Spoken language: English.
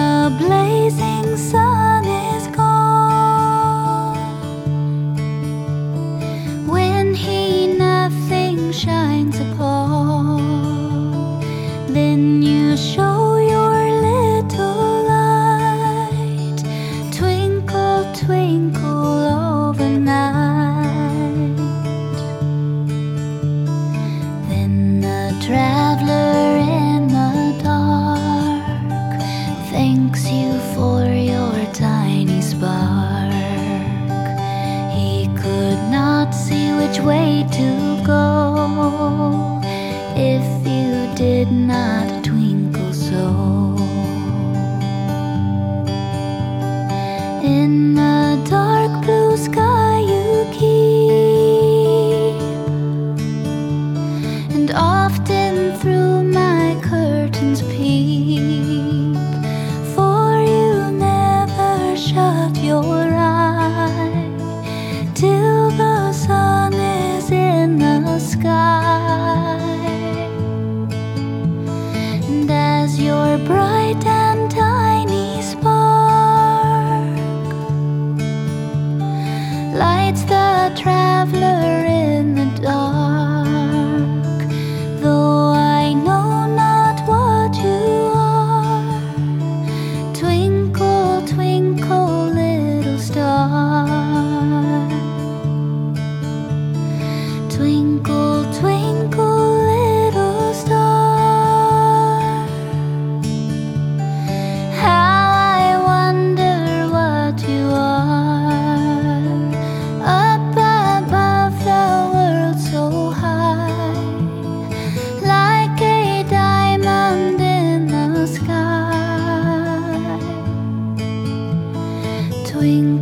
the blazing sun is gone, when he nothing shines upon, then you show your little light, twinkle, twinkle over night. Then the traveler in the dark thanks you for your tiny spark. He could not see which way to go if you did not twinkle so. In the dark blue sky you keep, and often through my curtains peep, for you never shut your eye till the sun is in the sky. And as your bright and tiny spark lights the traveler in the dark, though I know not what you are, twinkle, twinkle, little star. Twinkle, twinkle, little star. How I wonder what you are, up above the world so high, like a diamond in the sky. Twinkle,